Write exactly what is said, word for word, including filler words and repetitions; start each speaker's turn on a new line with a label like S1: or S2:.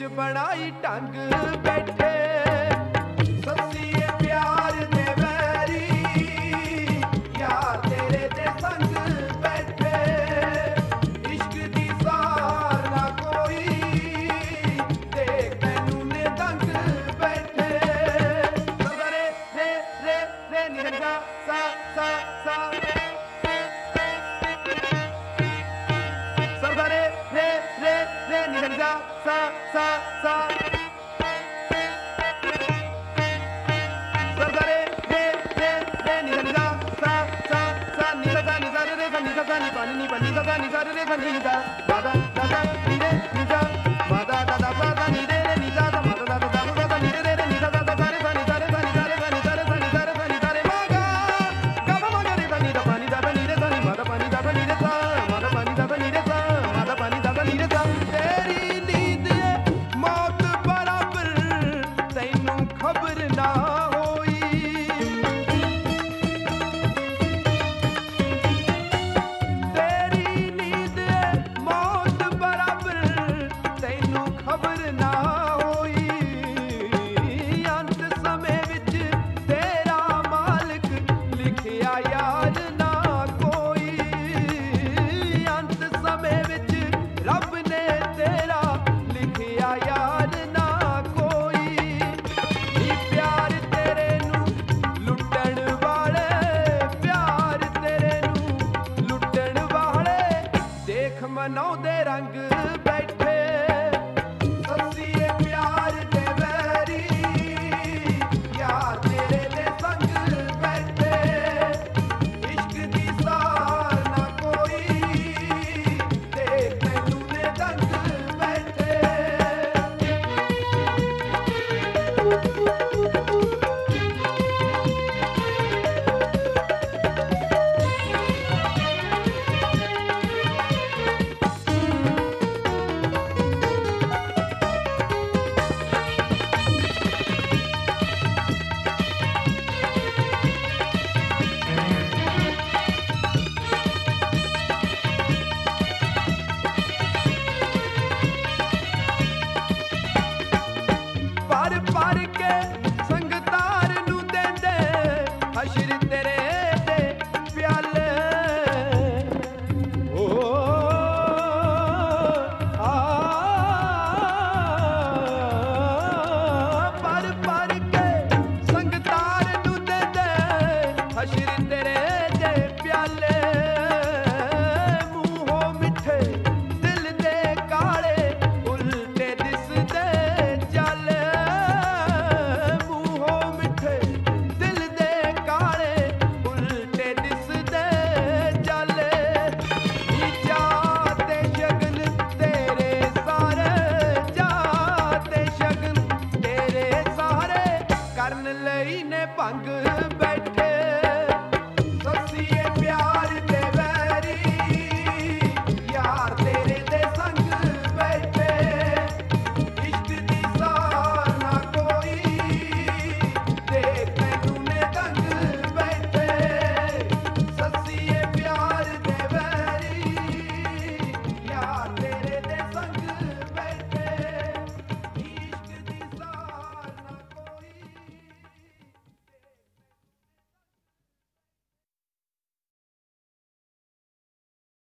S1: बनाई ढंग बैठे सस्सी प्यार दे वैरी यार तेरे दे संग बैठे इश्क दी सार ना कोई देख मैनू ने दंग बैठे सगरे रे रे रे निरंगा सा सा सा सरदारे रे रे रे निरंगा सा सा सा सरदारे रे रे रे निरंगा सा सा सा निरंगा निजा रे रे निजा सा नि पानी नि पानी सा सा निजा रे रे सा नि निजा दादा दादा